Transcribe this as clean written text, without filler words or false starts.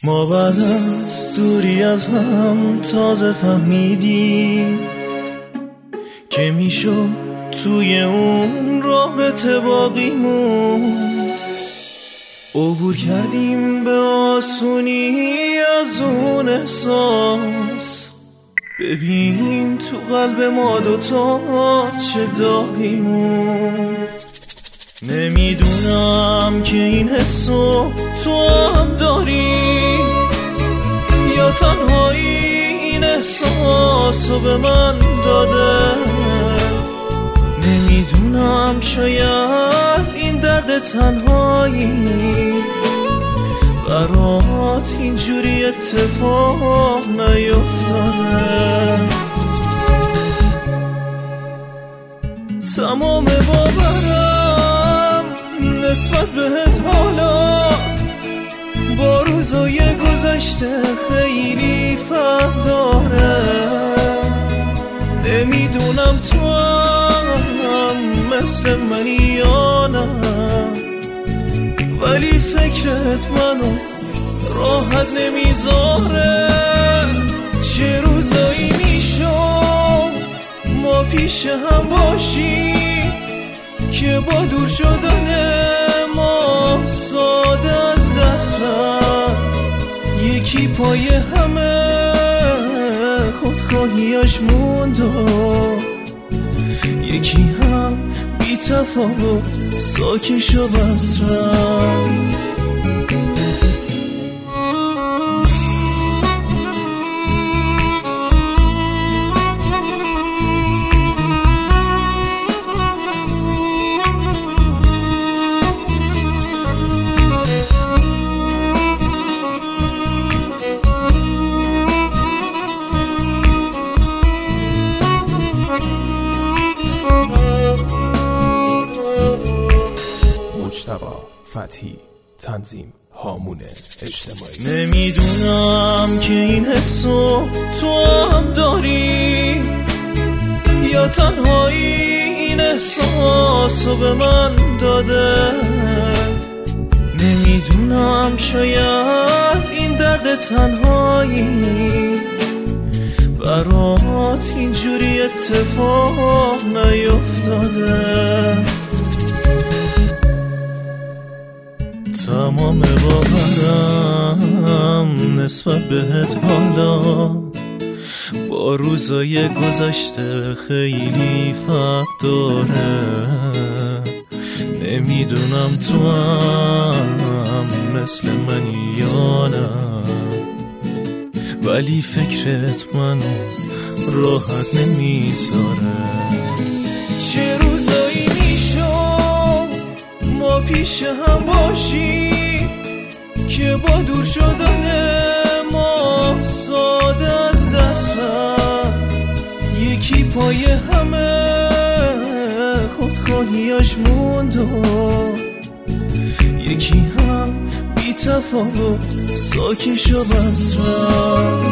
ما بعد از دوری از هم تازه فهمیدیم که میشد توی اون رابطه باقیمون. عبور کردیم به آسونی از اون احساس، ببین تو قلب ما دوتا چه داغیمون. نمیدونم که این حسو تو هم داری یا تنهایی این احساسو به من داده. نمیدونم شاید این درد تنهایی برات اینجوری اتفاق نیفتاده. تمام باورم نسبت بهت حالا با روزای گذشته خیلی فرق داره. نمیدونم تو هم مثل منی یا نه، ولی فکرت منو راحت نمیذاره. چه روزایی میشم ما پیش هم باشیم که با دور شدن ما ساده از دست رفت. یکی پای همه خودخواهیاش موند و یکی هم بی تفاوت ساکش و بس رفت. فتحی تنظیم هامون اجتماعی. نمیدونم که این حسو تو هم داری یا تنهایی این احساسو به من داده. نمیدونم شاید این درد تنهایی برات اینجوری اتفاق نیفتاده. تمام باورم نسبت بهت حالا با روزای گذشته خیلی فرق داره. نمیدونم تو هم مثل منی یا نه، ولی فکرت منو راحت نمیذاره. چه روزایی میشم ما پیش هم باشیم که با دور شدن ما ساده از دست رفت. یکی پای همه خودخواهیاش موند و یکی هم بی تفاوت ساکش و بس رفت.